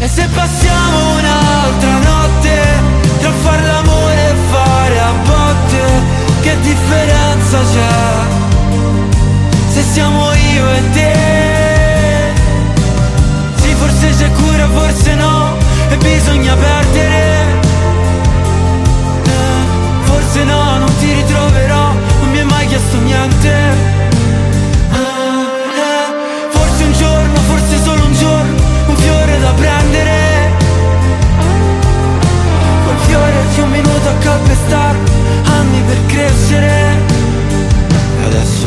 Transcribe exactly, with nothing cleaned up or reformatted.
se passiamo un'altra notte tra far l'amore e fare a botte, che differenza c'è se siamo io e te? Sì, forse c'è cura, forse no, e bisogna perdere